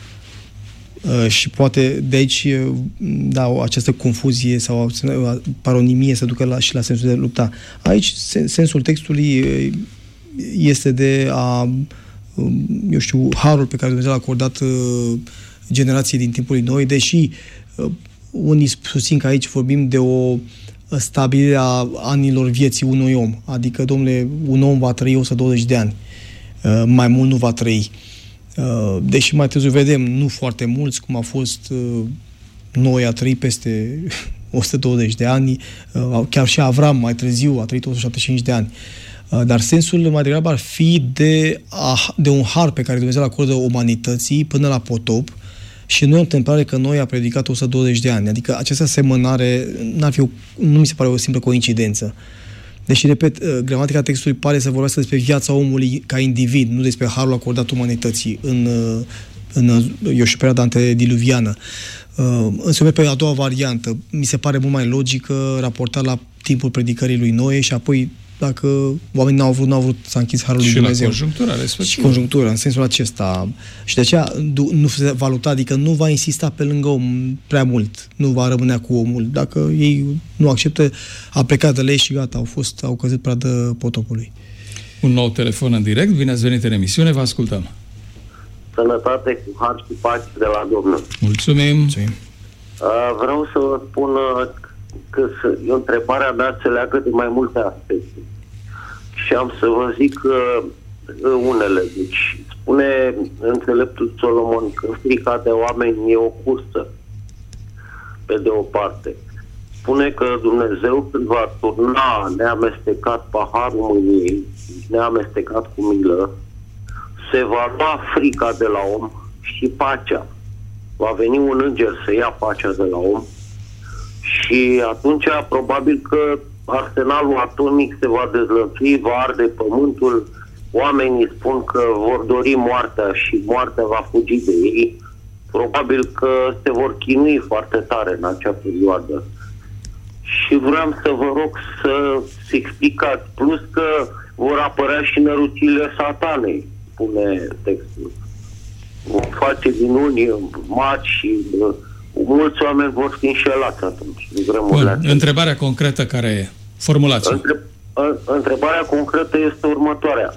Și poate de aici această confuzie sau paronimie să ducă și la sensul de lupta. Aici sensul textului este de a, harul pe care Dumnezeu l-a acordat generației din timpul noi, deși unii susțin că aici vorbim de o stabilire a anilor vieții unui om. Adică, domnule, un om va trăi 120 de ani. Mai mult nu va trăi. Deși mai târziu vedem, nu foarte mulți, cum a fost Noe, a trăit peste 120 de ani, chiar și Avram mai târziu a trăit 175 de ani. Dar sensul mai degrabă ar fi de un har pe care Dumnezeu îl acordă umanității până la potop, și nu e o întâmplare că Noe a predicat 120 de ani. Adică această asemănare nu mi se pare o simplă coincidență. Deși, repet, gramatica textului pare să vorbească despre viața omului ca individ, nu despre harul acordat umanității în și perioada antediluviană. Însă pe a doua variantă mi se pare mult mai logică raportat la timpul predicării lui Noe și apoi dacă oamenii n-au vrut să închis harul lui Dumnezeu. Și la conjunctura respectivă. Și conjunctura, în sensul acesta. Și de aceea nu se va lupta, adică nu va insista pe lângă om prea mult. Nu va rămânea cu omul. Dacă ei nu acceptă, a plecat de lei și gata, au căzut pradă potopului. Un nou telefon în direct. Bine ați venit în emisiune, vă ascultăm. Sănătate cu har și pace de la Domnul. Mulțumim. Vreau să vă spun că întrebarea mea se leagă de mai multe aspecte. Și am să vă zic unele. Deci, spune înțeleptul Solomon că frica de oameni e o cursă, pe de o parte. Spune că Dumnezeu, când va turna neamestecat paharul mâniei, neamestecat cu milă, se va lua frica de la om și pacea. Va veni un înger să ia pacea de la om și atunci probabil că arsenalul atomic se va dezlănțui, va arde pământul, oamenii spun că vor dori moartea și moartea va fugi de ei. Probabil că se vor chinui foarte tare în acea perioadă. Și vreau să vă rog să explicați, plus că vor apărea și năruțile satanei, spune textul. Vor face din unii mari și mulți oameni vor fi înșelați atunci. Bun, întrebarea concretă care e? Formulați-o. Întrebarea concretă este următoarea.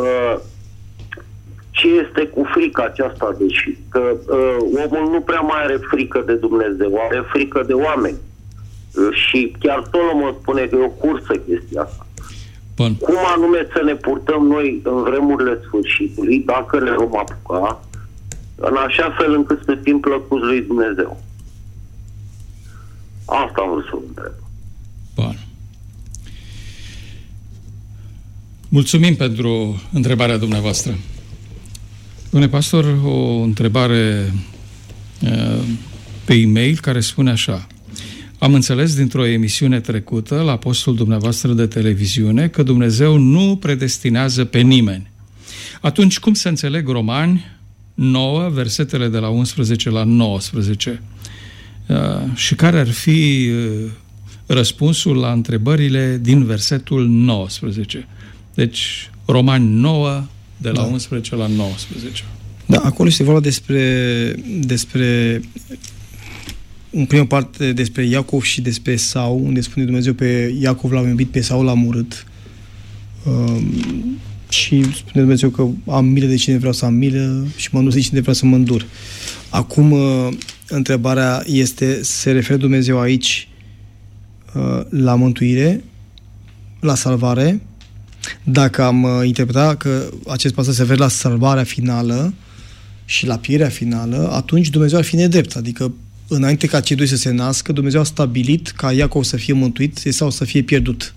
Ce este cu frica aceasta? Deci că omul nu prea mai are frică de Dumnezeu, are frică de oameni. Și chiar Solomon spune că e o cursă chestia asta. Bun. Cum anume să ne purtăm noi în vremurile sfârșitului, dacă ne vom apuca, în așa fel încât să fim plăcuți lui Dumnezeu? Asta am vrut să vă întreb. Bun. Mulțumim pentru întrebarea dumneavoastră. Domnule pastor, o întrebare pe e-mail care spune așa. Am înțeles dintr-o emisiune trecută la postul dumneavoastră de televiziune că Dumnezeu nu predestinează pe nimeni. Atunci cum să înțeleg Romani 9, versetele de la 11 la 19? Și care ar fi răspunsul la întrebările din versetul 19? Deci, Romani 9, de la 11 la 19. Da, acolo este vorba despre în prima parte despre Iacov și despre Esau, unde spune Dumnezeu pe Iacov l-am iubit, pe Esau l-am urât. Și spune Dumnezeu că am milă de cine vreau să am milă și mă îndur de cine vreau să mă îndur. Acum, întrebarea este, se referă Dumnezeu aici la mântuire, la salvare? Dacă am interpretat că acest pasaj se referă la salvarea finală și la pierderea finală, atunci Dumnezeu ar fi nedrept. Adică, înainte ca cei doi să se nască, Dumnezeu a stabilit ca Iacov să fie mântuit sau să fie pierdut.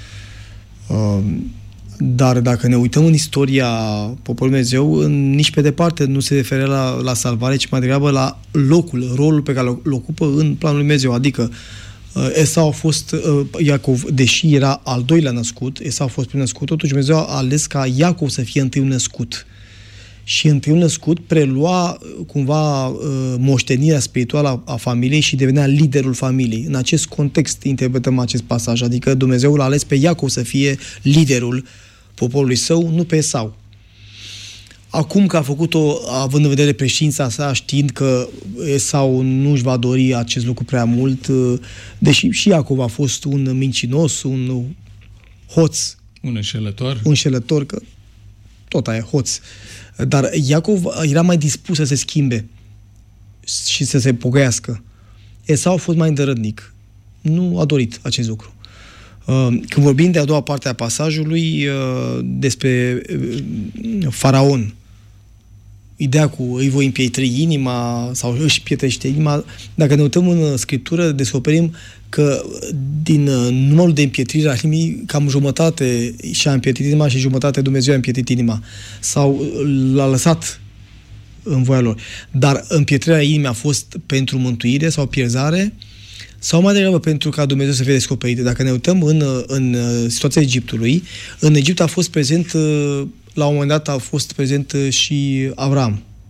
Dar dacă ne uităm în istoria poporului Dumnezeu, nici pe departe nu se referă la salvare, ci mai degrabă la rolul pe care îl ocupă în planul lui Dumnezeu. Adică Esau a fost, Iacov, deși era al doilea născut, Esau a fost primul născut, totuși Dumnezeu a ales ca Iacov să fie întâiul născut. Și întâiul născut prelua cumva moștenirea spirituală a familiei și devenea liderul familiei. În acest context interpretăm acest pasaj, adică Dumnezeu l-a ales pe Iacov să fie liderul poporului său, nu pe Esau. Acum că a făcut-o, având în vedere preștiința sa, știind că Esau nu își va dori acest lucru prea mult, deși și Iacov a fost un mincinos, un hoț. Un înșelător. Un înșelător, că tot aia, hoț. Dar Iacov era mai dispus să se schimbe și să se pocăiască. Esau a fost mai îndărătnic. Nu a dorit acest lucru. Când vorbim de a doua parte a pasajului despre Faraon, ideea cu îi voi împietri inima sau își pietrește inima, dacă ne uităm în Scriptură, descoperim că din numărul de împietrire a inimii, cam jumătate și-a împietrit inima și jumătate Dumnezeu a împietrit inima. Sau l-a lăsat în voia lor. Dar împietrirea inimii a fost pentru mântuire sau pierzare, sau mai degrabă pentru ca Dumnezeu să fie descoperit. Dacă ne uităm în situația Egiptului, în Egipt a fost prezent, la un moment dat a fost prezent și Avram.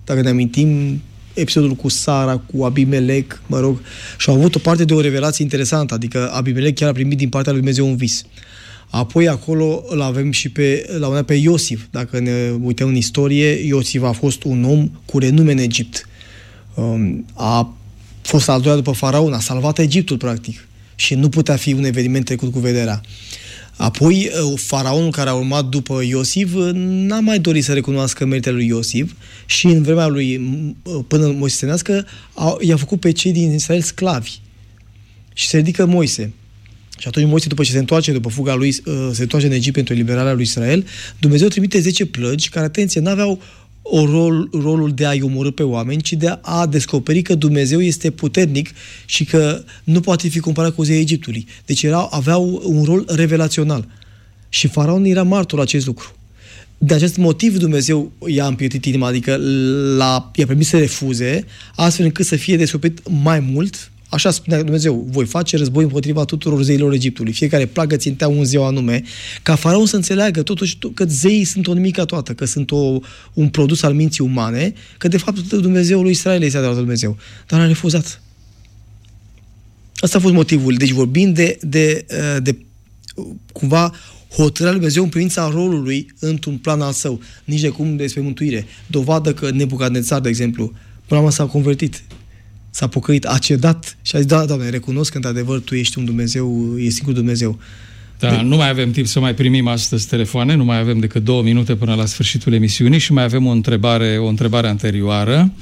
Dacă ne amintim episodul cu Sara, cu Abimelec, și au avut o parte de o revelație interesantă, adică Abimelec chiar a primit din partea lui Dumnezeu un vis. Apoi acolo l-avem și pe Iosif. Dacă ne uităm în istorie, Iosif a fost un om cu renume în Egipt. A fost al doilea după Faraon, a salvat Egiptul, practic. Și nu putea fi un eveniment trecut cu vederea. Apoi, faraonul care a urmat după Iosif n-a mai dorit să recunoască meritele lui Iosif și în vremea lui, până Moise se nască, i-a făcut pe cei din Israel sclavi. Și se ridică Moise. Și atunci Moise, după ce se întoarce, după fuga lui, se întoarce în Egipt pentru eliberarea lui Israel, Dumnezeu trimite 10 plăgi care, atenție, n-aveau rolul de a-i omorî pe oameni, ci de a descoperi că Dumnezeu este puternic și că nu poate fi comparat cu zeii Egiptului. Deci aveau un rol revelațional. Și faraon era martor la acest lucru. De acest motiv Dumnezeu i-a împietit inima, adică i-a permis să refuze, astfel încât să fie descoperit mai mult. Așa spunea Dumnezeu, voi face război împotriva tuturor zeilor Egiptului. Fiecare plagă țintea un zeu anume, ca faraon să înțeleagă totuși că zeii sunt o nimica toată, că sunt un produs al minții umane, că de fapt Dumnezeul lui Israel este adevărat Dumnezeu. Dar a refuzat. Asta a fost motivul. Deci vorbim de cumva hotărârea lui Dumnezeu în privința rolului într-un plan al său. Nici de cum despre mântuire. Dovadă că Nebucadnețar, de exemplu, până la urmă s-a convertit. S-a pocăit, a cedat și a zis, da, Doamne, recunosc că într-adevăr Tu ești un Dumnezeu, ești singur Dumnezeu. Da, nu mai avem timp să mai primim astăzi telefoane, nu mai avem decât 2 minute până la sfârșitul emisiunii și mai avem o întrebare anterioară.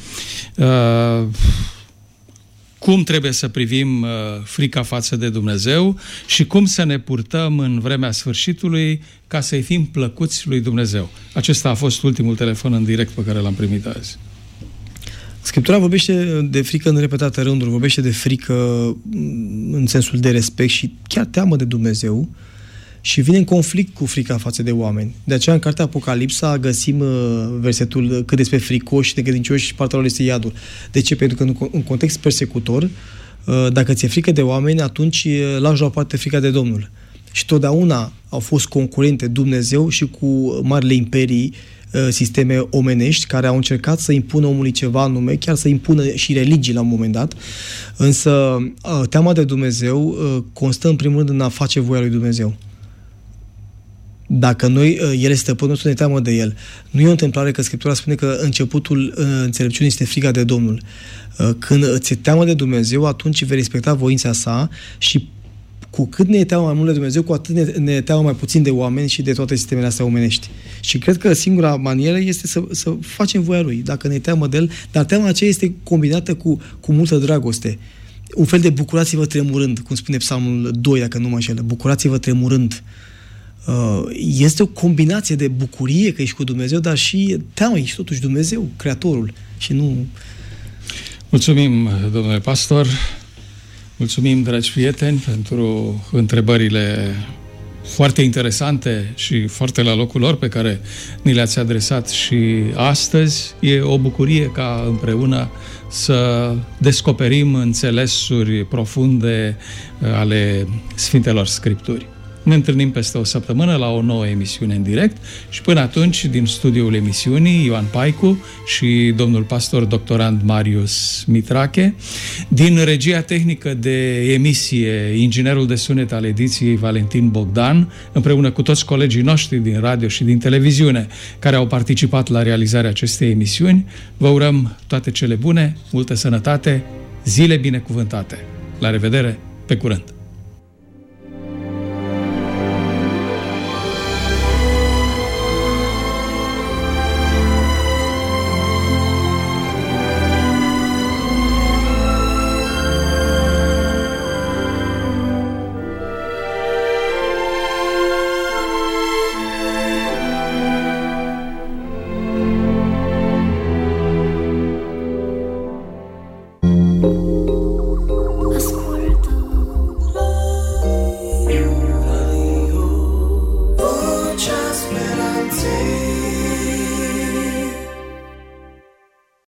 Cum trebuie să privim frica față de Dumnezeu și cum să ne purtăm în vremea sfârșitului ca să-i fim plăcuți lui Dumnezeu? Acesta a fost ultimul telefon în direct pe care l-am primit azi. Scriptura vorbește de frică în repetate rânduri, vorbește de frică în sensul de respect și chiar teamă de Dumnezeu și vine în conflict cu frica față de oameni. De aceea în cartea Apocalipsa găsim versetul cât despre fricoși și necredincioși și partea lor este iadul. De ce? Pentru că în context persecutor, dacă ți-e frică de oameni, atunci lași la o parte frica de Domnul. Și totdeauna au fost concurente Dumnezeu și cu marile imperii, sisteme omenești care au încercat să impună omului ceva anume, chiar să impună și religii la un moment dat. Însă teama de Dumnezeu constă în primul rând în a face voia lui Dumnezeu. Dacă El este stăpânul nostru, ne teamă de El. Nu e o întâmplare că Scriptura spune că începutul înțelepciunii este frica de Domnul. Când ți-e teamă de Dumnezeu, atunci vei respecta voința sa și cu cât ne teamă mai mult de Dumnezeu, cu atât ne teamă mai puțin de oameni și de toate sistemele astea omenești. Și cred că singura manieră este să facem voia Lui, dacă ne teamă de El, dar teama aceea este combinată cu multă dragoste. Un fel de bucurați-vă tremurând, cum spune Psalmul 2, dacă nu mă înșel, bucurați-vă tremurând. Este o combinație de bucurie că ești cu Dumnezeu, dar și teamă, ești totuși Dumnezeu, Creatorul. Și nu... Mulțumim, domnule pastor. Mulțumim, dragi prieteni, pentru întrebările foarte interesante și foarte la locul lor pe care ni le-ați adresat și astăzi. E o bucurie ca împreună să descoperim înțelesuri profunde ale Sfintelor Scripturi. Ne întâlnim peste o săptămână la o nouă emisiune în direct și până atunci, din studioul emisiunii, Ioan Paicu și domnul pastor doctorand Marius Mitrache, din regia tehnică de emisie, inginerul de sunet al ediției Valentin Bogdan, împreună cu toți colegii noștri din radio și din televiziune care au participat la realizarea acestei emisiuni, vă urăm toate cele bune, multă sănătate, zile binecuvântate. La revedere, pe curând!